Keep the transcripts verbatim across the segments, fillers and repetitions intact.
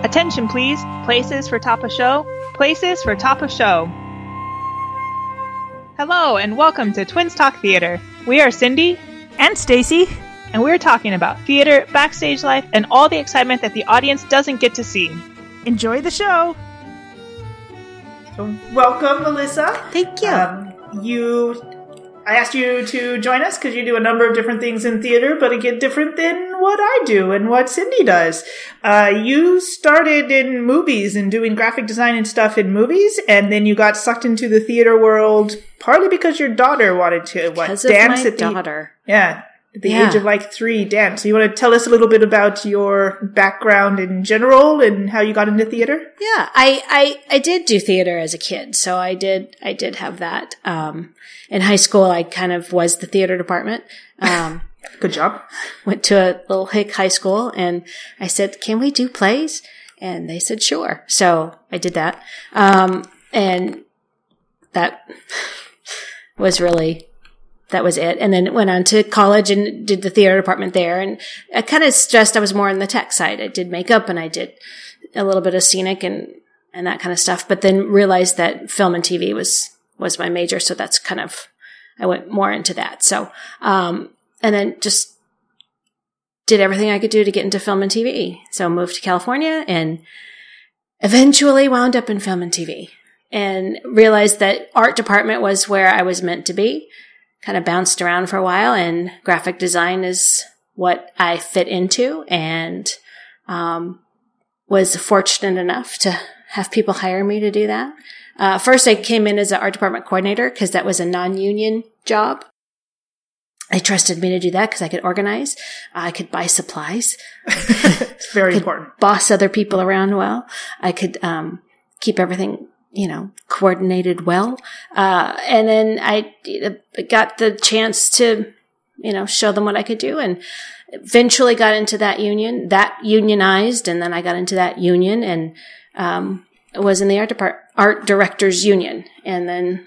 Attention please, places for top of show, places for top of show. Hello and welcome to Twins Talk Theater. We are Cindy and Stacy, and we're talking about theater, backstage life, and all the excitement that the audience doesn't get to see. Enjoy the show. So welcome, Melissa. Thank you. Um, you, I asked you to join us because you do a number of different things in theater, but again, different than what I do and what Cindy does. Uh, you started in movies and doing graphic design and stuff in movies, and then you got sucked into the theater world partly because your daughter wanted to what, because dance of my at daughter. The, yeah, at the Yeah. age of like three, dance. So you want to tell us a little bit about your background in general and how you got into theater? Yeah, I, I, I did do theater as a kid, so I did I did have that. Um, in high school, I kind of was the theater department. Um, Good job. Went to a little hick high school, and I said, "Can we do plays?" And they said, "Sure." So I did that, um, and that was really. That was it. And then went on to college and did the theater department there. And I kind of stressed I was more on the tech side. I did makeup and I did a little bit of scenic and, and that kind of stuff. But then realized that film and T V was, was my major. So that's kind of, I went more into that. So, um, and then just did everything I could do to get into film and T V. So moved to California and eventually wound up in film and T V and realized that art department was where I was meant to be. Kind of bounced around for a while, and graphic design is what I fit into, and um, was fortunate enough to have people hire me to do that. Uh, first, I came in as an art department coordinator because that was a non-union job. They trusted me to do that because I could organize. I could buy supplies. It's very important. Boss other people around well. I could um, keep everything you know, coordinated well. Uh, and then I got the chance to, you know, show them what I could do and eventually got into that union, that unionized. And then I got into that union and, um, was in the art depart, art directors union and then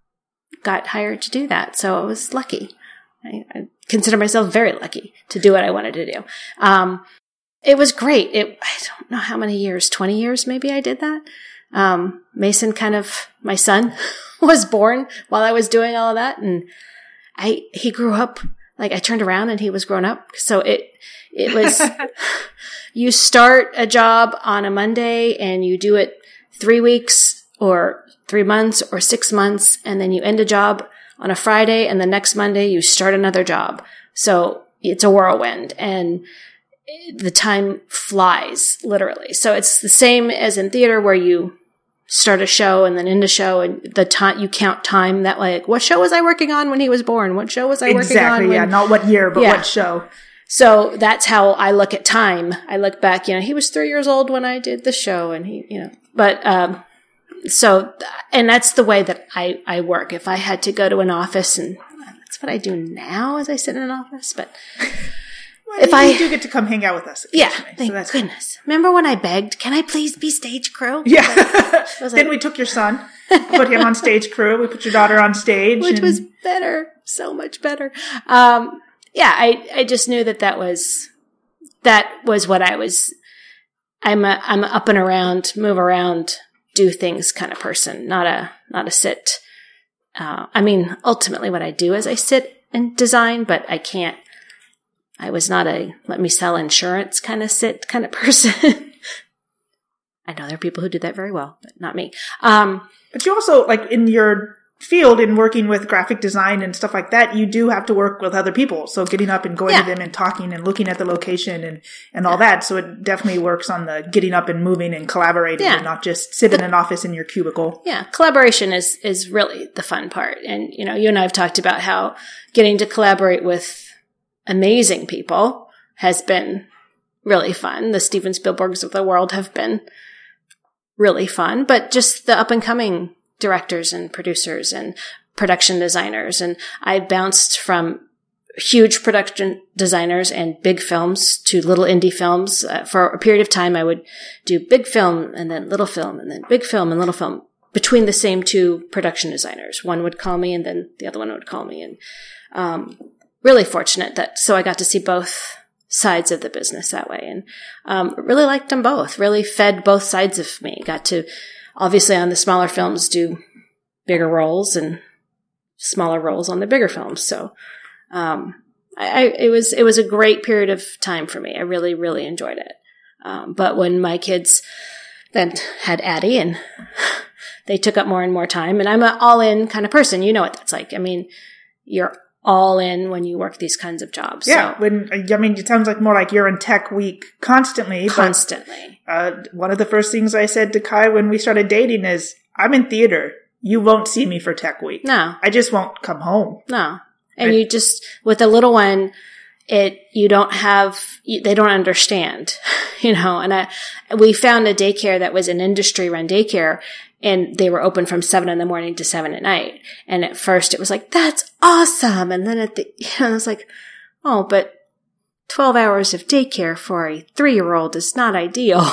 got hired to do that. So I was lucky. I, I consider myself very lucky to do what I wanted to do. Um, it was great. It, I don't know how many years, twenty years maybe I did that. Um, Mason kind of, my son was born while I was doing all of that. And I, he grew up, like I turned around and he was grown up. So it, it was, you start a job on a Monday and you do it three weeks or three months or six months. And then you end a job on a Friday and the next Monday you start another job. So it's a whirlwind and the time flies literally. So it's the same as in theater where you start a show and then end a show and the time you count time that way. Like, what show was I working on when he was born? What show was I exactly, working on? Exactly. Yeah. When, Not what year, but yeah. what show. So that's how I look at time. I look back, you know, he was three years old when I did the show and he, you know, but, um, so, and that's the way that I, I work. If I had to go to an office and that's what I do now as I sit in an office, but Well, if you I do get to come hang out with us. Yeah, So thank that's goodness. Remember when I begged, can I please be stage crew? Yeah. Was Then like, we took your son, put him on stage crew. We put your daughter on stage. which and was better, so much better. Um, yeah, I, I just knew that that was, that was what I was, I'm a, I'm a up and around, move around, do things kind of person, not a, not a sit. Uh, I mean, ultimately what I do is I sit and design, but I can't, I was not a let me sell insurance kind of sit kind of person. I know there are people who do that very well, but not me. Um, But you also, like, in your field, in working with graphic design and stuff like that, you do have to work with other people. So getting up and going Yeah. to them and talking and looking at the location and, and all that. So it definitely works on the getting up and moving and collaborating Yeah. and not just sit in an office in your cubicle. yeah, collaboration is, is really the fun part. And, you know, you and I have talked about how getting to collaborate with amazing people has been really fun. The Steven Spielbergs of the world have been really fun, but just the up and coming directors and producers and production designers. And I bounced from huge production designers and big films to little indie films. Uh, for a period of time, I would do big film and then little film and then big film and little film between the same two production designers. One would call me and then the other one would call me. And, um, really fortunate that, so I got to see both sides of the business that way. And um, really liked them both, really fed both sides of me. Got to, obviously on the smaller films, do bigger roles and smaller roles on the bigger films. So um, I, I, it was it was a great period of time for me. I really, really enjoyed it. Um, but when my kids then had Addie and they took up more and more time, and I'm an all-in kind of person. You know what that's like. I mean, you're all in when you work these kinds of jobs. Yeah. So. When, I mean, it sounds like more like you're in tech week constantly. Constantly. But, uh, one of the first things I said to Kai when we started dating is, I'm in theater. You won't see me for tech week. No. I just won't come home. No. And I, you just, with a little one, it, you don't have, they don't understand, you know, and I, we found a daycare that was an industry run daycare, and they were open from seven in the morning to seven at night. And at first it was like, that's awesome. And then at the, you know, I was like, oh, but twelve hours of daycare for a three-year-old is not ideal.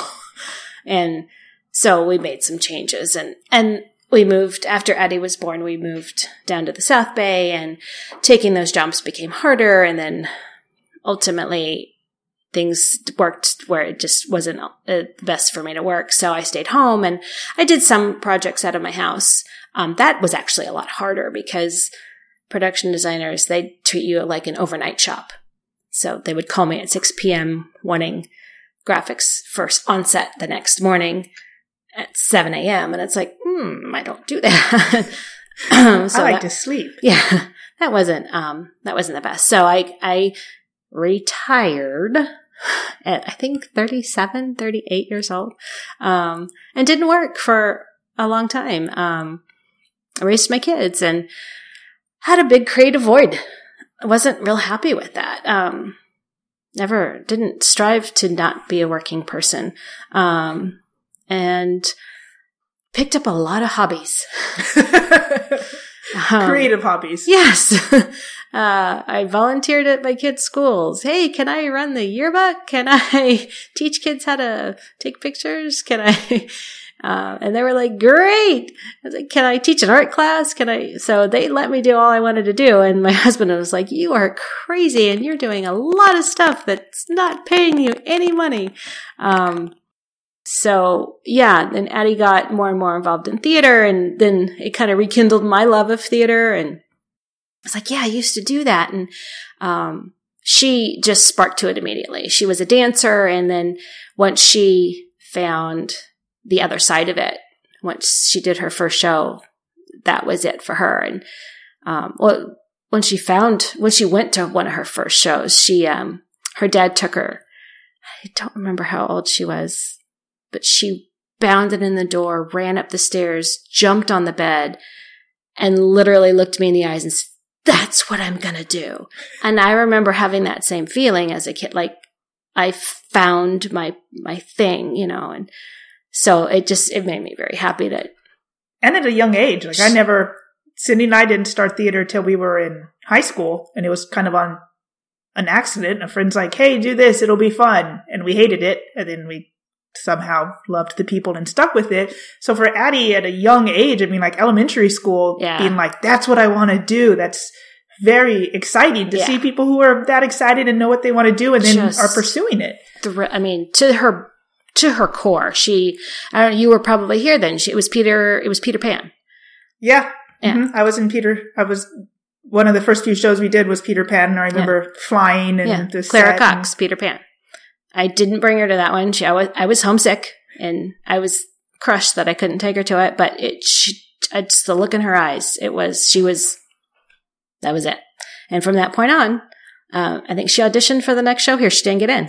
And so we made some changes, and, and we moved, after Addie was born, we moved down to the South Bay, and taking those jumps became harder. And then ultimately things worked where it just wasn't uh, best for me to work. So I stayed home, and I did some projects out of my house. Um, that was actually a lot harder because production designers, they treat you like an overnight shop. So they would call me at six p.m. wanting graphics first on set the next morning at seven a.m. And it's like, hmm, I don't do that. so I like that, to sleep. Yeah, that wasn't, um, that wasn't the best. So I, I retired at, I think, thirty-seven, thirty-eight years old, um, and didn't work for a long time. Um, I raised my kids and had a big creative void. I wasn't real happy with that. Um, never, didn't strive to not be a working person. Um, and picked up a lot of hobbies. um, Creative hobbies. Yes. Uh, I volunteered at my kids' schools. Hey, can I run the yearbook? Can I teach kids how to take pictures? Can I? Uh, and they were like, great. I was like, can I teach an art class? Can I? So they let me do all I wanted to do. And my husband was like, you are crazy and you're doing a lot of stuff that's not paying you any money. Um, so yeah, then Addie got more and more involved in theater, and then it kind of rekindled my love of theater, and I was like, yeah, I used to do that. And um, she just sparked to it immediately. She was a dancer. And then once she found the other side of it, once she did her first show, that was it for her. And um, well, when she found, when she went to one of her first shows, she, um, her dad took her. I don't remember how old she was, but she bounded in the door, ran up the stairs, jumped on the bed, and literally looked me in the eyes and said, that's what I'm going to do. And I remember having that same feeling as a kid, like I found my, my thing, you know, and so it just, it made me very happy that. And at a young age, like I never, Cindy and I didn't start theater till we were in high school, and it was kind of on an accident. A friend's like, hey, do this, it'll be fun. And we hated it. And then we somehow loved the people and stuck with it. So for Addie at a young age, I mean, like elementary school, yeah. being like, that's what I want to do. That's very exciting to yeah. see people who are that excited and know what they want to do and then Just are pursuing it. The, I mean, to her, to her core, she, I don't know, you were probably here then. She, it was Peter, it was Peter Pan. Yeah. yeah. Mm-hmm. I was in Peter, I was, one of the first few shows we did was Peter Pan, and I remember yeah. flying and yeah. the Clara set Cox, and- Peter Pan. I didn't bring her to that one. She, I was, I was homesick, and I was crushed that I couldn't take her to it, but it, she, I just, the look in her eyes, it was, she was, that was it. And from that point on, uh, I think she auditioned for the next show here. She didn't get in.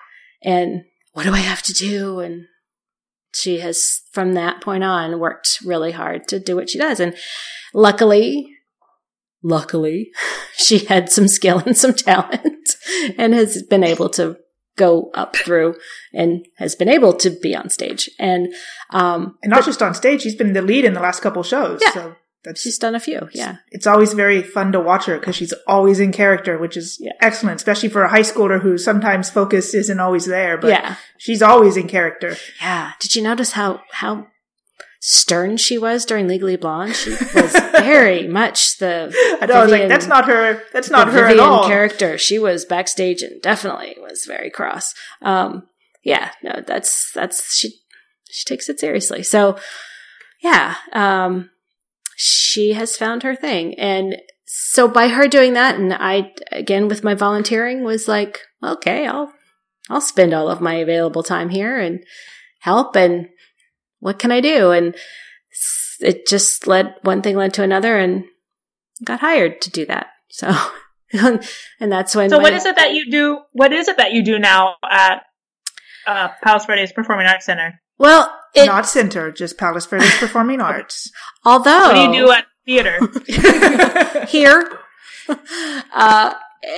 And what do I have to do? And she has, from that point on, worked really hard to do what she does. And luckily, luckily, she had some skill and some talent and has been able to go up through and has been able to be on stage. And um, and not just on stage, she's been the lead in the last couple shows. Yeah. So that's, she's done a few. Yeah. It's always very fun to watch her because she's always in character, which is yeah. excellent, especially for a high schooler who sometimes focus isn't always there, but yeah. she's always in character. Yeah. Did you notice how, how stern she was during Legally Blonde. She was very much the I know, I was like, that's not her, that's not her Vivian at all. character. She was backstage and definitely was very cross. Um, yeah, no, that's, that's, she, she takes it seriously. So yeah, um, she has found her thing. And so by her doing that, and I, again, with my volunteering was like, okay, I'll, I'll spend all of my available time here and help. And what can I do? And it just led, one thing led to another, and got hired to do that. So, and that's when. So my, what is it that you do? What is it that you do now at uh, Palos Verdes Performing Arts Center? Well, it, Not center, just Palos Verdes Performing Arts. although. What do you do at theater? Here, uh,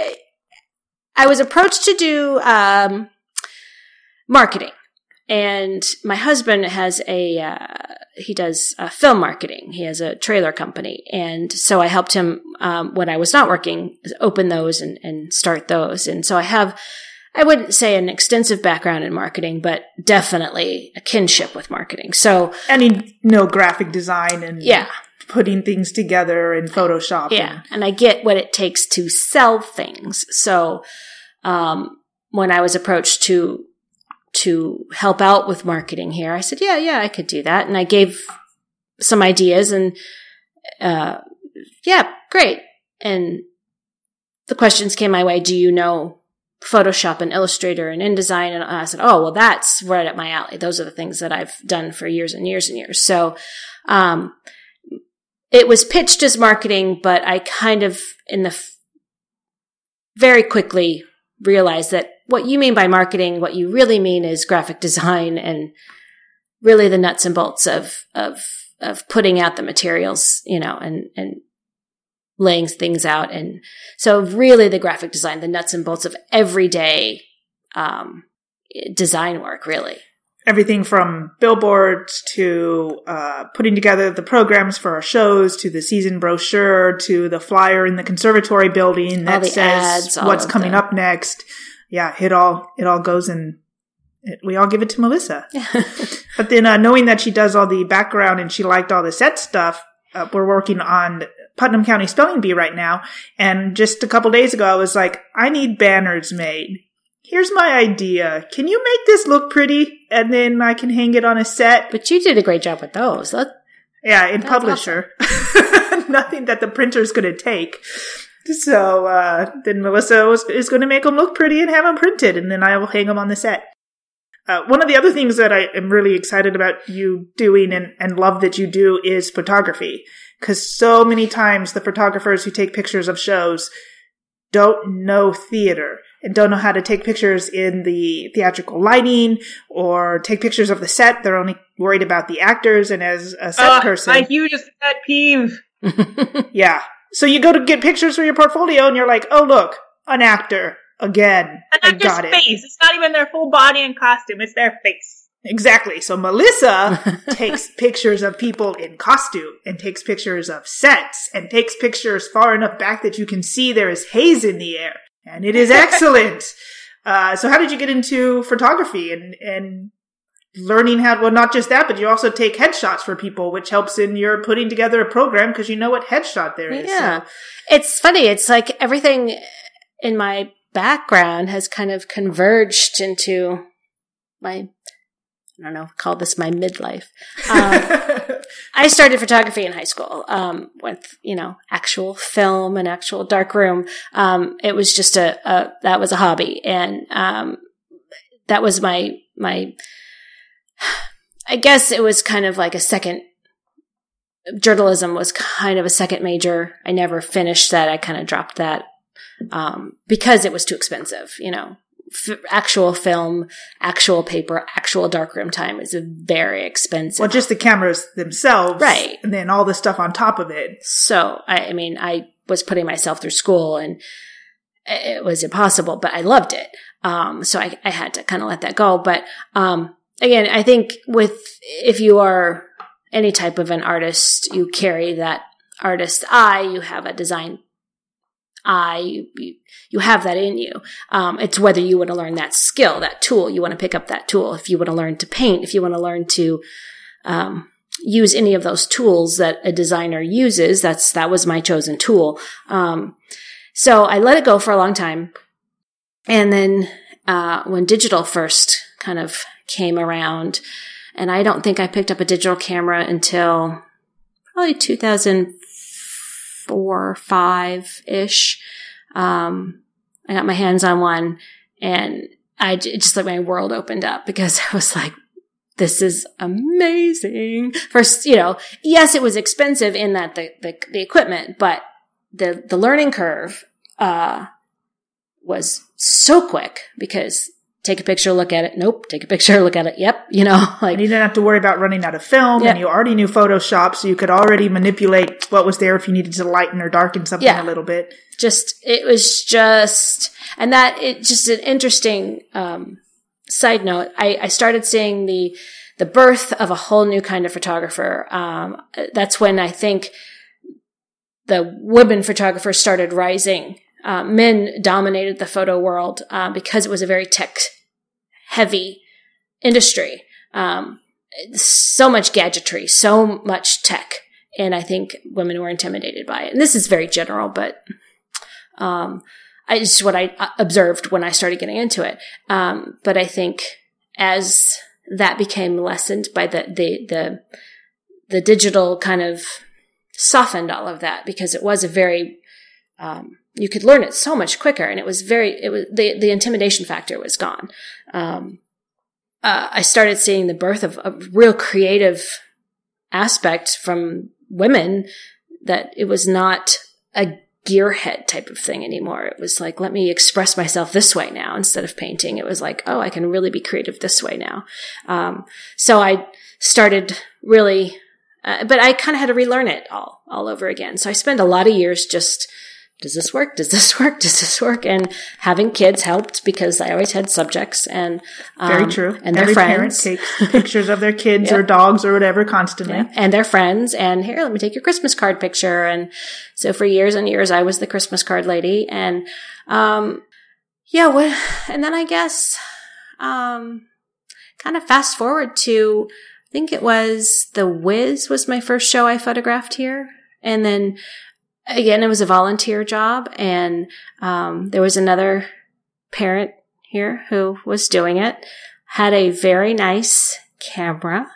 I was approached to do um, marketing. And my husband has a, uh, he does uh, film marketing. He has a trailer company. And so I helped him, um, when I was not working, open those and, and start those. And so I have, I wouldn't say an extensive background in marketing, but definitely a kinship with marketing. So. And you know graphic design and Yeah. putting things together in Photoshop. Yeah. And, And I get what it takes to sell things. So, um, when I was approached to, to help out with marketing here, I said, yeah, yeah, I could do that. And I gave some ideas and, uh, yeah, great. And the questions came my way. Do you know Photoshop and Illustrator and InDesign? And I said, oh, well, that's right up my alley. Those are the things that I've done for years and years and years. So, um, it was pitched as marketing, but I kind of in the f- very quickly realized that what you mean by marketing, what you really mean is graphic design and really the nuts and bolts of, of, of putting out the materials, you know, and, and laying things out. And so really the graphic design, the nuts and bolts of everyday, um, design work, really. everything from billboards to uh, putting together the programs for our shows to the season brochure to the flyer in the conservatory building that says ads, what's coming the- up next. Yeah, it all it all goes in. It, we all give it to Melissa. But then uh, knowing that she does all the background and she liked all the set stuff, uh, we're working on Putnam County Spelling Bee right now. And just a couple days ago, I was like, I need banners made. Here's my idea. Can you make this look pretty? And then I can hang it on a set. But you did a great job with those. That, Yeah, in That's Publisher. Nothing that the printer's going to take. So uh, then Melissa was, is going to make them look pretty and have them printed, and then I will hang them on the set. Uh, one of the other things that I am really excited about you doing and, and love that you do is photography. Because so many times the photographers who take pictures of shows don't know theater and don't know how to take pictures in the theatrical lighting or take pictures of the set. They're only worried about the actors. And as a set Uh, person, my hugest pet peeve. yeah. So you go to get pictures for your portfolio and you're like, oh, look, an actor again. An I actor's got it. face. It's not even their full body and costume. It's their face. Exactly. So Melissa takes pictures of people in costume and takes pictures of sets and takes pictures far enough back that you can see there is haze in the air. And it is excellent. uh, so how did you get into photography and, and learning how, well, not just that, but you also take headshots for people, which helps in your putting together a program because you know what headshot there is. Yeah. So, It's funny. It's like everything in my background has kind of converged into my, I don't know, call this my midlife. Um, I started photography in high school, um, with, you know, actual film and actual darkroom. Um, it was just a, a, that was a hobby. And, um, that was my, my, I guess it was kind of like a second, journalism was kind of a second major. I never finished that. I kind of dropped that, um, because it was too expensive, you know. F- actual film, actual paper, actual darkroom time is very expensive. well, just the cameras themselves. Right. And then all the stuff on top of it. So, I, I mean, I was putting myself through school and it was impossible, but I loved it. Um, so I, I had to kind of let that go. But, um, again, I think with, if you are any type of an artist, you carry that artist eye, you have a design eye, you, you, you have that in you. Um, it's whether you want to learn that skill, that tool, you want to pick up that tool. If you want to learn to paint, if you want to learn to, um, use any of those tools that a designer uses. That's, that was my chosen tool. Um, so I let it go for a long time. And then, uh, when digital first kind of came around, and I don't think I picked up a digital camera until probably two thousand four, five-ish. Um, I got my hands on one, and I it just like my world opened up, because I was like, this is amazing. First, you know, yes, it was expensive in that the, the, the equipment, but the, the learning curve, uh, was so quick, because take a picture, look at it. Nope. Take a picture, look at it. Yep. You know, like. And you didn't have to worry about running out of film, yeah. and you already knew Photoshop, so you could already manipulate what was there if you needed to lighten or darken something yeah. a little bit. Just, it was just, and that, it just an interesting, um, side note. I, I started seeing the, the birth of a whole new kind of photographer. Um, that's when I think the women photographers started rising. Uh, men dominated the photo world, uh, because it was a very tech heavy industry. Um, so much gadgetry, so much tech. And I think women were intimidated by it. And this is very general, but, um, I just what I observed when I started getting into it. Um, but I think as that became lessened by the, the, the, the digital kind of softened all of that, because it was a very, um, you could learn it so much quicker, and it was very, it was, the, the intimidation factor was gone. Um, uh, I started seeing the birth of a real creative aspect from women, that it was not a gearhead type of thing anymore. It was like, let me express myself this way now instead of painting. It was like, oh, I can really be creative this way now. Um, so I started really, uh, but I kind of had to relearn it all, all over again. So I spent a lot of years just, does this work? Does this work? Does this work? And having kids helped, because I always had subjects, and, um, very true. And their Every friends. parent takes pictures of their kids Yep. or dogs or whatever constantly. Yeah. And their friends, and here, let me take your Christmas card picture. And so for years and years, I was the Christmas card lady. And, um, yeah, what, and then I guess, um, kind of fast forward to, I think it was The Wiz was my first show I photographed here. And then again, it was a volunteer job. And, um, there was another parent here who was doing it, had a very nice camera,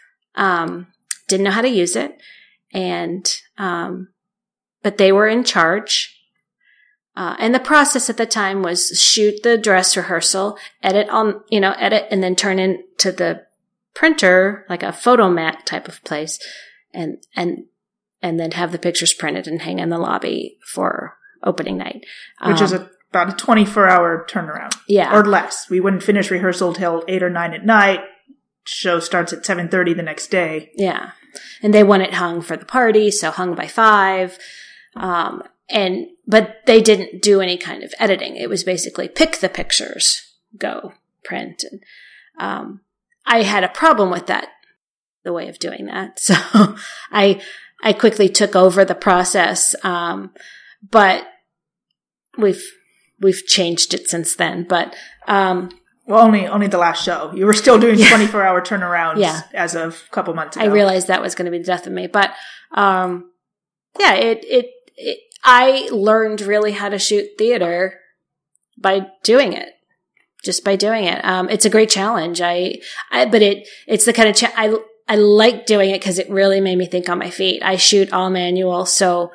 um, didn't know how to use it. And, um, but they were in charge. Uh, and the process at the time was shoot the dress rehearsal, edit on, you know, edit, and then turn into the printer, like a photomat type of place, and, and, and then have the pictures printed and hang in the lobby for opening night. Which um, is a, about a twenty-four hour turnaround. Yeah. Or less. We wouldn't finish rehearsal till eight or nine at night. Show starts at seven thirty the next day. Yeah. And they want it hung for the party, so hung by five. Um, and, but they didn't do any kind of editing. It was basically pick the pictures, go print. And, um, I had a problem with that, the way of doing that. So I, I quickly took over the process. Um, but we've, we've changed it since then. But, um, Well, only only the last show. You were still doing Yeah. twenty-four hour turnarounds Yeah. as of a couple months ago. I realized that was going to be the death of me. But, um, yeah, it, it, it, I learned really how to shoot theater by doing it. Just by doing it. Um, it's a great challenge. I, I, but it, it's the kind of, cha- I, I like doing it because it really made me think on my feet. I shoot all manual. So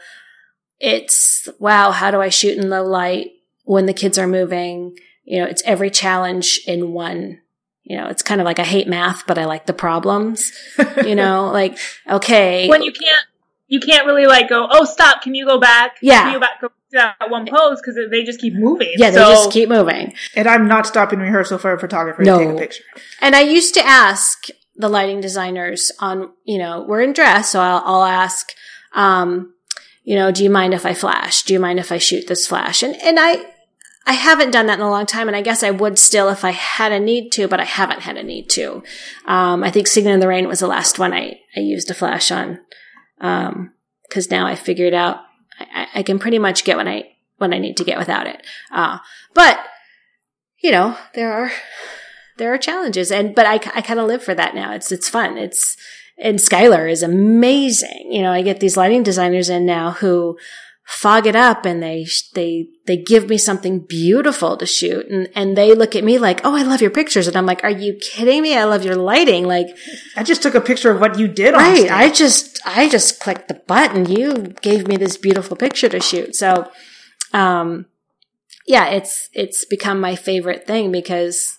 it's, wow, how do I shoot in low light when the kids are moving? You know, it's every challenge in one. You know, it's kind of like I hate math, but I like the problems. You know, like, okay. When you can't, you can't really like go, oh, stop, can you go back? Yeah. Can you go back go to that one pose? Because they just keep moving. Yeah, they So- just keep moving. And I'm not stopping rehearsal for a photographer No. to take a picture. And I used to ask the lighting designers on, you know, we're in dress, so I'll, I'll ask, um, you know, do you mind if I flash? Do you mind if I shoot this flash? And, and I, I haven't done that in a long time, and I guess I would still if I had a need to, but I haven't had a need to. Um, I think Singing in the Rain was the last one I, I used a flash on. Um, cause now I figured out I, I can pretty much get when I, when I need to get without it. Uh, but, you know, there are, there are challenges, and, but I, I kind of live for that now. It's, it's fun. It's, and Skylar is amazing. You know, I get these lighting designers in now who fog it up and they, they, they give me something beautiful to shoot. And, and they look at me like, oh, I love your pictures. And I'm like, are you kidding me? I love your lighting. Like, I just took a picture of what you did on right. stage. I just, I just clicked the button. You gave me this beautiful picture to shoot. So, um, yeah, it's, it's become my favorite thing because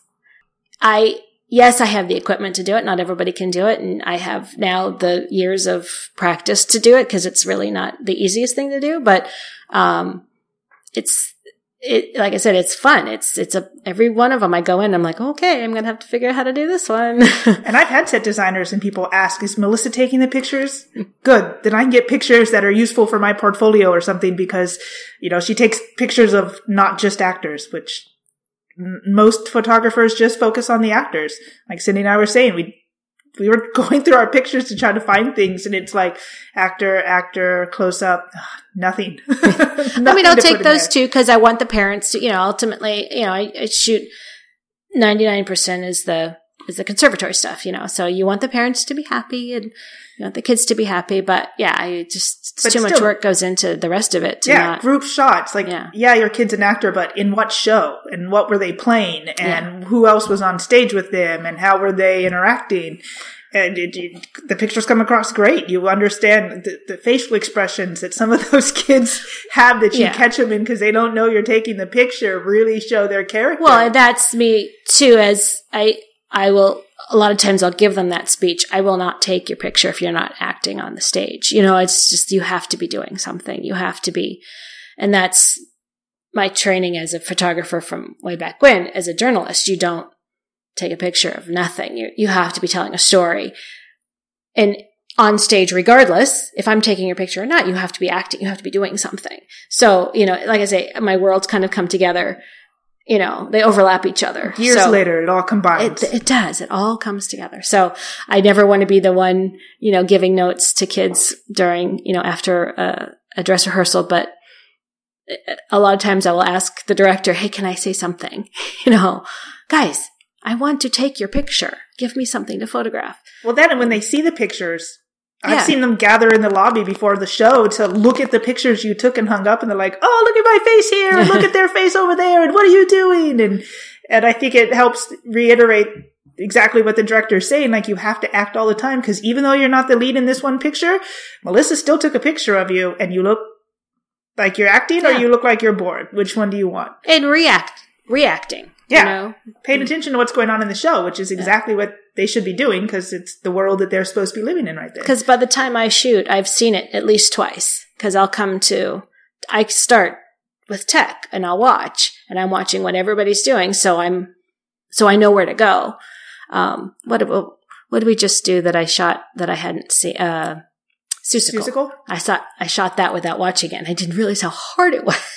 I, yes, I have the equipment to do it. Not everybody can do it. And I have now the years of practice to do it because it's really not the easiest thing to do. But, um, it's, it, like I said, it's fun. It's, it's a, every one of them I go in, I'm like, okay, I'm going to have to figure out how to do this one. And I've had set designers and people ask, is Melissa taking the pictures? Good. Then I can get pictures that are useful for my portfolio or something because, you know, she takes pictures of not just actors, which most photographers just focus on the actors. Like Cindy and I were saying, we we were going through our pictures to try to find things, and it's like actor, actor, close up, nothing. nothing I mean, I'll take those there. too because I want the parents to, you know, ultimately, you know, I, I shoot ninety-nine percent is the is the conservatory stuff, you know. So you want the parents to be happy and you want the kids to be happy, but yeah, I just it's But too much still- work goes into the rest of it. To Yeah, not, group shots. Like, Yeah. yeah. your kid's an actor, but in what show? And what were they playing? And who else was on stage with them? And how were they interacting? And it, it, the pictures come across great. You understand the, the facial expressions that some of those kids have that you Yeah. catch them in because they don't know you're taking the picture really show their character. Well, and that's me too. As I, I will. A lot of times I'll give them that speech. I will not take your picture if you're not acting on the stage. You know, it's just, you have to be doing something. You have to be. And that's my training as a photographer from way back when. As a journalist, you don't take a picture of nothing. You, you have to be telling a story. And on stage, regardless, if I'm taking your picture or not, you have to be acting. You have to be doing something. So, you know, like I say, my worlds kind of come together. You know, they overlap each other. Years So- later, it all combines. It, it does. It all comes together. So I never want to be the one, you know, giving notes to kids during, you know, after a, a dress rehearsal. But a lot of times I will ask the director, hey, can I say something? You know, guys, I want to take your picture. Give me something to photograph. Well, then and when they see the pictures, Yeah. I've seen them gather in the lobby before the show to look at the pictures you took and hung up, and they're like, "Oh, look at my face here, and look at their face over there, and what are you doing?" And and I think it helps reiterate exactly what the director is saying. Like, you have to act all the time because even though you're not the lead in this one picture, Melissa still took a picture of you, and you look like you're acting, or Yeah. you look like you're bored. Which one do you want? And react, reacting. Yeah. You know? Paying attention to what's going on in the show, which is exactly what they should be doing because it's the world that they're supposed to be living in right there. Because by the time I shoot, I've seen it at least twice. Because I'll come to, I start with tech and I'll watch, and I'm watching what everybody's doing, so I'm, so I know where to go. Um, what did, what did we just do that I shot that I hadn't seen? Uh, Seussical. Musical? I saw, I shot that without watching it, and I didn't realize how hard it was.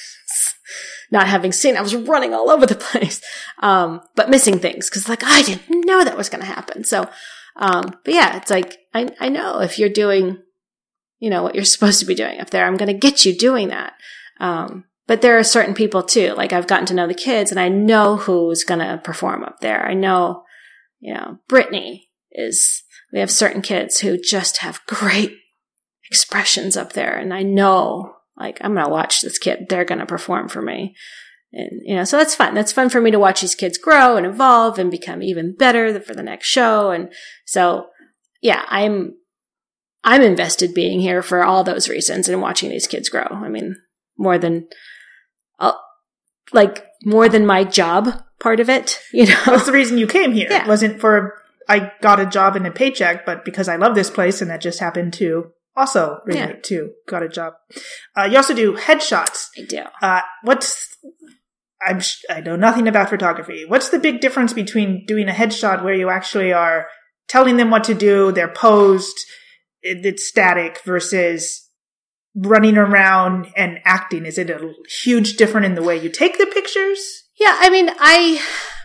Not having seen it, I was running all over the place, um, but missing things because, like, I didn't know that was going to happen. So, um, but yeah, it's like I, I know if you're doing, you know, what you're supposed to be doing up there, I'm going to get you doing that. Um, but there are certain people too. Like, I've gotten to know the kids, and I know who's going to perform up there. I know, you know, Brittany is. We have certain kids who just have great expressions up there, and I know. Like, I'm going to watch this kid. They're going to perform for me. And, you know, so that's fun. That's fun for me to watch these kids grow and evolve and become even better for the next show. And so, yeah, I'm, I'm invested being here for all those reasons and watching these kids grow. I mean, more than, uh, like, more than my job part of it, you know? That's the reason you came here. Yeah. It wasn't for, I got a job and a paycheck, but because I love this place and that just happened to also relate Yeah. to got a job. Uh, you also do headshots. I do. Uh, what's, I'm, sh- I know nothing about photography. What's the big difference between doing a headshot where you actually are telling them what to do, they're posed, it, it's static, versus running around and acting? Is it a huge difference in the way you take the pictures? Yeah, I mean, I,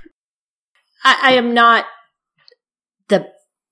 I, I am not the,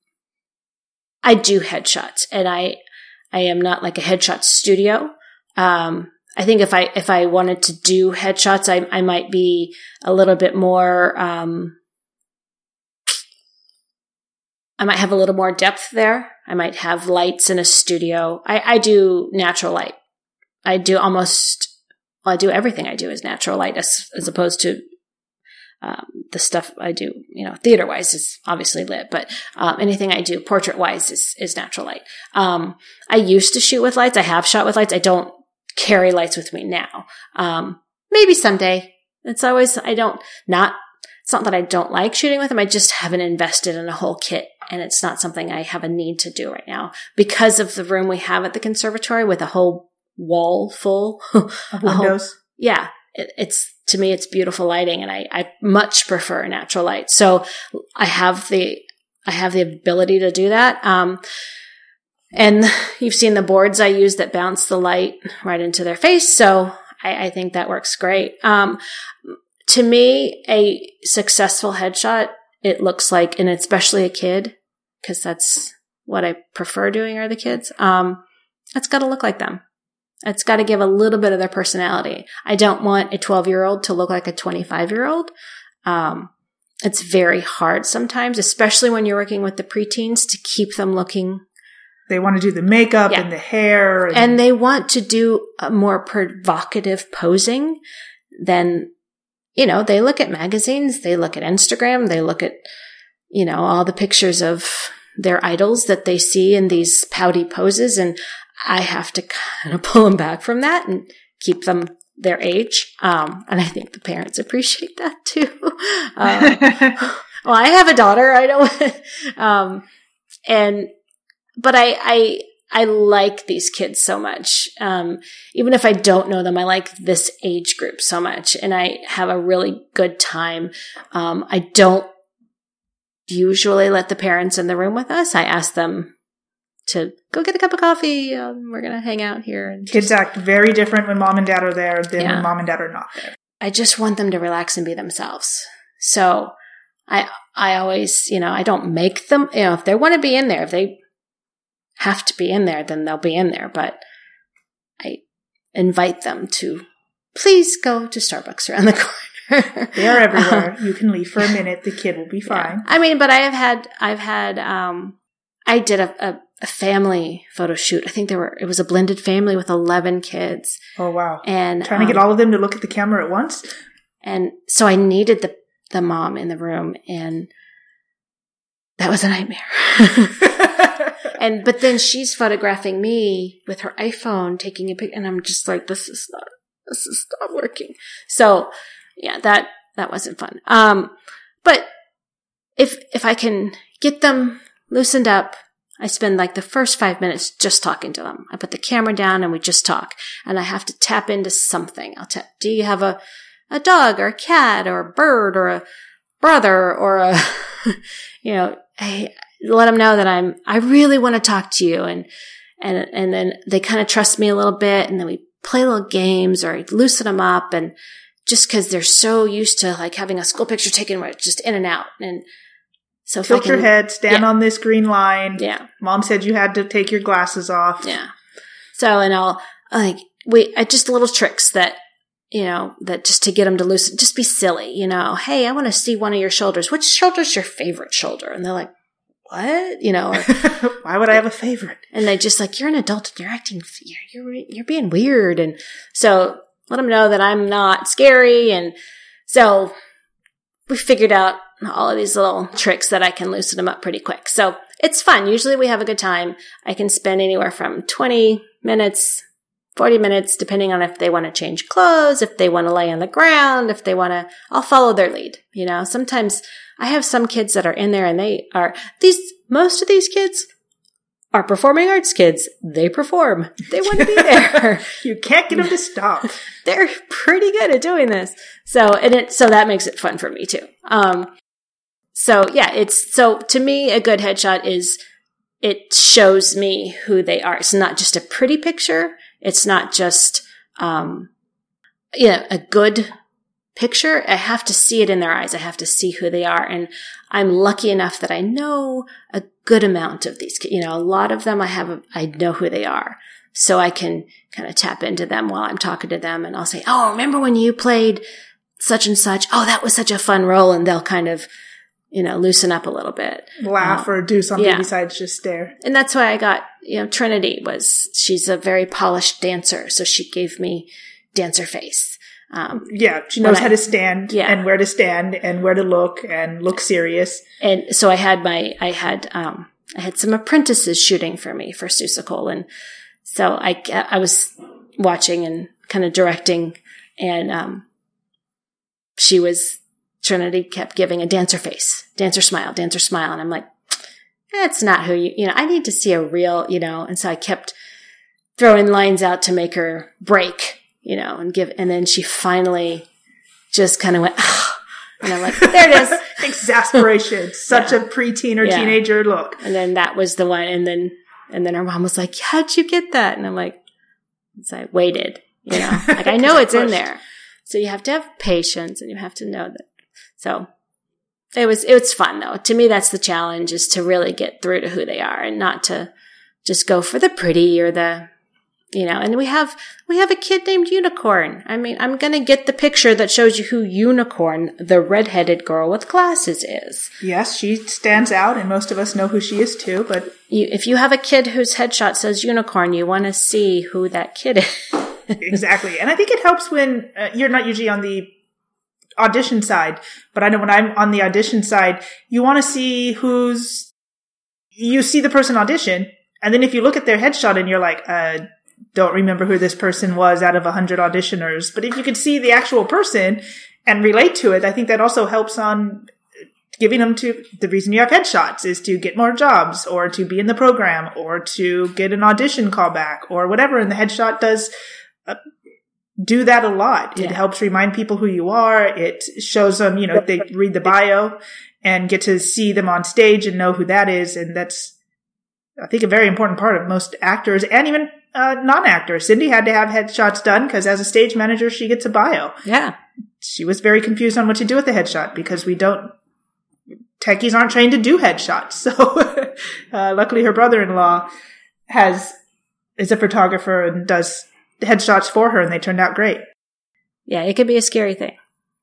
I do headshots, and I, I am not like a headshot studio. Um, I think if I, if I wanted to do headshots, I, I might be a little bit more, um, I might have a little more depth there. I might have lights in a studio. I, I do natural light. I do almost, well, I do everything I do is natural light as, as opposed to um, the stuff I do, you know, theater-wise is obviously lit, but um, anything I do portrait-wise is, is natural light. Um, I used to shoot with lights. I have shot with lights. I don't carry lights with me now. Um, maybe someday. It's always, I don't, not, it's not that I don't like shooting with them. I just haven't invested in a whole kit, and it's not something I have a need to do right now because of the room we have at the conservatory with a whole wall full of windows. Whole, yeah. It, it's, to me, it's beautiful lighting, and I, I much prefer natural light. So I have the, I have the ability to do that. Um, and you've seen the boards I use that bounce the light right into their face. So I, I think that works great. Um, to me, a successful headshot, it looks like, and especially a kid, because that's what I prefer doing are the kids. Um, it's got to look like them. It's got to give a little bit of their personality. I don't want a twelve-year-old to look like a twenty-five-year-old. Um, it's very hard sometimes, especially when you're working with the preteens, to keep them looking. They want to do the makeup Yeah. and the hair. And, And they want to do a more provocative posing than, you know, they look at magazines, they look at Instagram, they look at, you know, all the pictures of their idols that they see in these pouty poses. And I have to kind of pull them back from that and keep them their age. Um, and I think the parents appreciate that too. um, well, I have a daughter. I don't, um, and, but I, I, I like these kids so much. Um, even if I don't know them, I like this age group so much, and I have a really good time. Um, I don't usually let the parents in the room with us. I ask them to go get a cup of coffee. Um, we're going to hang out here. And kids just, act very different when mom and dad are there than Yeah. when mom and dad are not there. I just want them to relax and be themselves. So I, I always, you know, I don't make them, you know, if they want to be in there, if they have to be in there, then they'll be in there. But I invite them to please go to Starbucks around the corner. They are everywhere. You can leave for a minute. The kid will be fine. Yeah. I mean, but I have had, I've had, um, I did a, a, a family photo shoot. I think there were, it was a blended family with eleven kids. Oh, wow. And Trying to get um, all of them to look at the camera at once? And so I needed the, the mom in the room, and that was a nightmare. And, but then she's photographing me with her iPhone, taking a picture, and I'm just like, this is not, this is not working. So yeah, that, that wasn't fun. Um, but if, if I can get them loosened up, I spend like the first five minutes just talking to them. I put the camera down and we just talk, and I have to tap into something. I'll tap, do you have a, a dog or a cat or a bird or a brother or a, you know, hey, let them know that I'm, I really want to talk to you. And, and, and then they kind of trust me a little bit, and then we play little games or I loosen them up. And just cause they're so used to like having a school picture taken where it's just in and out. And so if Tilt I can, your head, stand yeah. on this green line. Yeah. Mom said you had to take your glasses off. Yeah. So, and I'll like, we, I just little tricks that, you know, that just to get them to loosen, just be silly, you know, hey, I want to see one of your shoulders. Which shoulder's your favorite shoulder? And they're like, what? You know, or, why would I have a favorite? and they just like, you're an adult and you're acting, you're, you're, you're being weird. And so let them know that I'm not scary. And so we figured out all of these little tricks that I can loosen them up pretty quick. So it's fun. Usually we have a good time. I can spend anywhere from twenty minutes, forty minutes, depending on if they want to change clothes, if they want to lay on the ground, if they want to, I'll follow their lead. You know, sometimes I have some kids that are in there and they are, these, most of these kids are performing arts kids. They perform. They want to be there. You can't get them to stop. They're pretty good at doing this. So, and it, so that makes it fun for me too. Um, so yeah, it's, so to me, a good headshot is, it shows me who they are. It's not just a pretty picture. It's not just, um, you know, a good picture. I have to see it in their eyes. I have to see who they are. And I'm lucky enough that I know a good amount of these, you know, a lot of them I have, a, I know who they are. So I can kind of tap into them while I'm talking to them, and I'll say, oh, remember when you played such and such? Oh, that was such a fun role. And they'll kind of you know, loosen up a little bit. Laugh um, or do something yeah. besides just stare. And that's why I got, you know, Trinity was, she's a very polished dancer. So she gave me dancer face. Um, yeah, she knows I, how to stand yeah. and where to stand and where to look and look serious. And so I had my, I had, um, I had some apprentices shooting for me for Seussical. And so I, I was watching and kind of directing, and, um, she was, Trinity kept giving a dancer face, dancer smile, dancer smile. And I'm like, that's not who you, you know, I need to see a real, you know, and so I kept throwing lines out to make her break. You know, and give, and then she finally just kind of went, oh, and I'm like, there it is. Exasperation. Such yeah. a preteen or yeah. teenager look. And then that was the one. And then, and then her mom was like, how'd you get that? And I'm like, so I waited, you know, like I know it's in there. So you have to have patience and you have to know that. So it was, it was fun though. To me, that's the challenge, is to really get through to who they are and not to just go for the pretty or the, you know, and we have, we have a kid named Unicorn. I mean, I'm going to get the picture that shows you who Unicorn, the redheaded girl with glasses, is. Yes, she stands out, and most of us know who she is too, but You, if you have a kid whose headshot says Unicorn, you want to see who that kid is. exactly. And I think it helps when uh, you're not usually on the audition side, but I know when I'm on the audition side, you want to see who's, you see the person audition, and then if you look at their headshot and you're like, uh, don't remember who this person was out of a hundred auditioners. But if you could see the actual person and relate to it, I think that also helps on giving them to, the reason you have headshots is to get more jobs or to be in the program or to get an audition callback or whatever. And the headshot does uh, do that a lot. It yeah. helps remind people who you are. It shows them, you know, they read the bio and get to see them on stage and know who that is. And that's, I think, a very important part of most actors and even uh, non-actors. Cindy had to have headshots done because as a stage manager, she gets a bio. Yeah. She was very confused on what to do with the headshot because we don't, techies aren't trained to do headshots. So uh, luckily her brother-in-law has, is a photographer and does headshots for her, and they turned out great. Yeah, it could be a scary thing.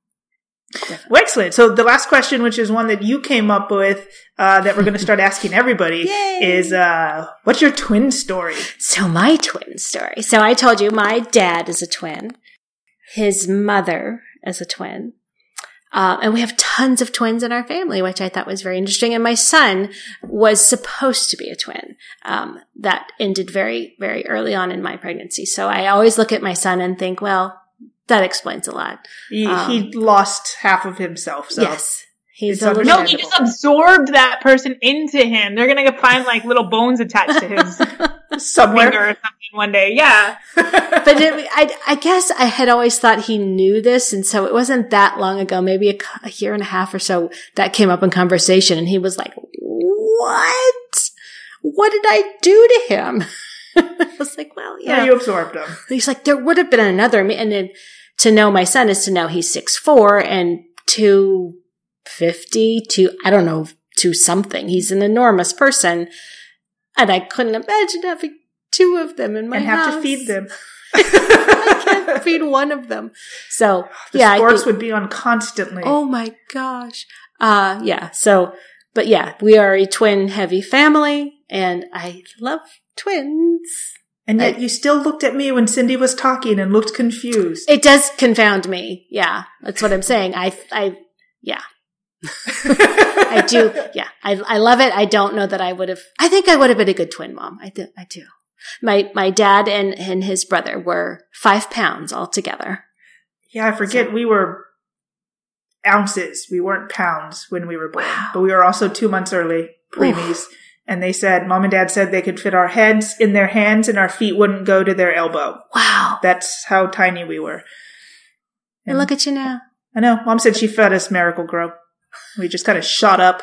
Well, excellent. So the last question, which is one that you came up with, uh, that we're going to start asking everybody is, uh, what's your twin story? So my twin story. So I told you my dad is a twin. His mother is a twin. Uh, and we have tons of twins in our family, which I thought was very interesting. And my son was supposed to be a twin. Um, that ended very, very early on in my pregnancy. So I always look at my son and think, well, that explains a lot. He, um, he lost half of himself. So. Yes. He's It's a little No, he just absorbed that person into him. They're gonna find like little bones attached to his somewhere finger or something one day. Yeah. But it, I, I guess I had always thought he knew this, and so it wasn't that long ago, maybe a, a year and a half or so, that came up in conversation, and he was like, what? What did I do to him? I was like, well, yeah. No, you absorbed him. He's like, there would have been another, me. And then to know my son is to know he's six foot four and two fifty to, I don't know, to something. He's an enormous person. And I couldn't imagine having two of them in my and have house. to feed them. I can't feed one of them. So, The yeah. sports I think, would be on constantly. oh my gosh. Uh, yeah. So, but yeah, we are a twin heavy family, and I love twins. And yet I- you still looked at me when Cindy was talking and looked confused. It does confound me. Yeah. That's what I'm saying. I, I, yeah. I do. Yeah. I, I love it. I don't know that I would have, I think I would have been a good twin mom. I do. I do. My, my dad and, and his brother were five pounds altogether. Yeah, I forget. So- we were ounces. We weren't pounds when we were born. Wow. But we were also two months early, preemies. And they said, Mom and Dad said they could fit our heads in their hands and our feet wouldn't go to their elbow. Wow. That's how tiny we were. And look at you now. I know. Mom said she fed us Miracle Grow. We just kind of shot up.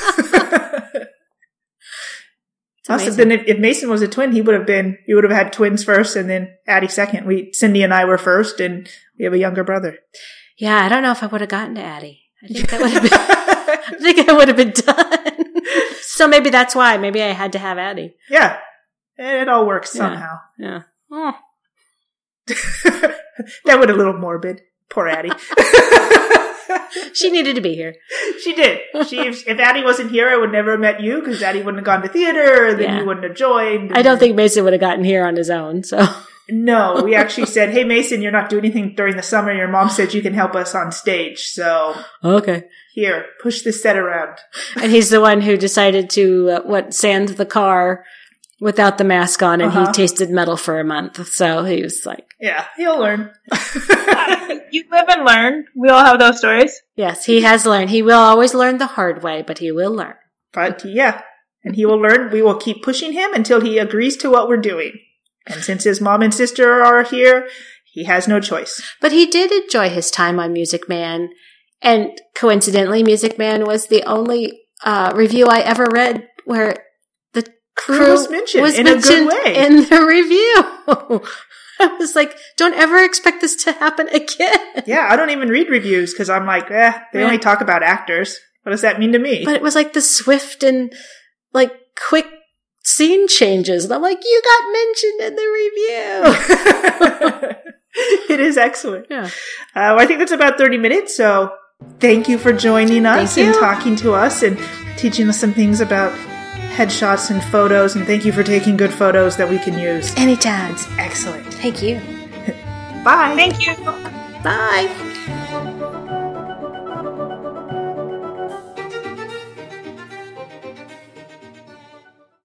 Also, then if, if Mason was a twin, he would have been, he would have had twins first and then Addie second. We, Cindy and I were first, and we have a younger brother. Yeah, I don't know if I would have gotten to Addie. I think that would have been, I think I would have been done. So maybe that's why. Maybe I had to have Addie. Yeah. It all works Yeah. somehow. Yeah. Oh. That would a little morbid. Poor Addie. She needed to be here. She did. She, if, if Addie wasn't here, I would never have met you because Addie wouldn't have gone to theater, then Yeah. you wouldn't have joined. I don't think Mason would have gotten here on his own, so. No, we actually said, hey, Mason, you're not doing anything during the summer. Your mom said you can help us on stage. So Okay. here, push this set around. And he's the one who decided to, uh, what, sand the car without the mask on, and Uh-huh. he tasted metal for a month. So he was like, Yeah, he'll learn. You live and learn. We all have those stories. yes, he has learned. He will always learn the hard way, but he will learn. But yeah, and he will learn. We will keep pushing him until he agrees to what we're doing. And since his mom and sister are here, he has no choice. But he did enjoy his time on Music Man. And coincidentally, Music Man was the only uh, review I ever read where the Crew crew was mentioned was in a good mentioned way. in the review. I was like, don't ever expect this to happen again. Yeah, I don't even read reviews because I'm like, eh, they Yeah. only talk about actors. What does that mean to me? But it was like the swift and like quick scene changes. And I'm like, you got mentioned in the review. It is excellent. Yeah. Uh, well, I think that's about thirty minutes. So thank you for joining us Thank and you. talking to us and teaching us some things about headshots and photos. And thank you for taking good photos that we can use. Anytime. Excellent. Thank you. Bye. Thank you. Bye.